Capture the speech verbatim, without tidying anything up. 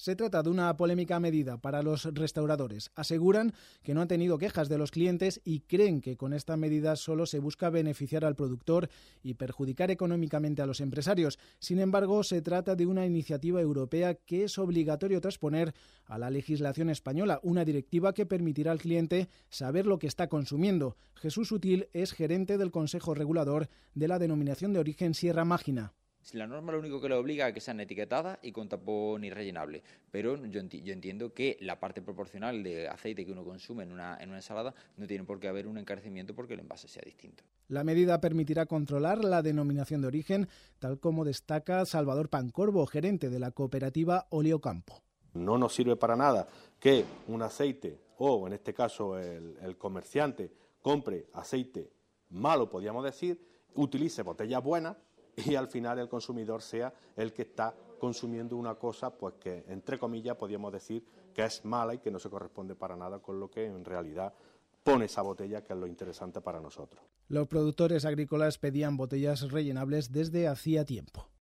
Se trata de una polémica medida para los restauradores. Aseguran que no han tenido quejas de los clientes y creen que con esta medida solo se busca beneficiar al productor y perjudicar económicamente a los empresarios. Sin embargo, se trata de una iniciativa europea que es obligatorio transponer a la legislación española, una directiva que permitirá al cliente saber lo que está consumiendo. Jesús Sutil es gerente del Consejo Regulador de la Denominación de Origen Sierra Mágina. Si la norma lo único que le obliga es que sean etiquetadas y con tapón irrellenable, pero yo, enti- yo entiendo que la parte proporcional de aceite que uno consume en una, en una ensalada no tiene por qué haber un encarecimiento porque el envase sea distinto. La medida permitirá controlar la denominación de origen, tal como destaca Salvador Pancorbo, gerente de la cooperativa Oleocampo. No nos sirve para nada que un aceite, o en este caso el, el comerciante, compre aceite malo, podríamos decir, utilice botellas buenas, y al final el consumidor sea el que está consumiendo una cosa pues que, entre comillas, podríamos decir que es mala y que no se corresponde para nada con lo que en realidad pone esa botella, que es lo interesante para nosotros. Los productores agrícolas pedían botellas rellenables desde hacía tiempo.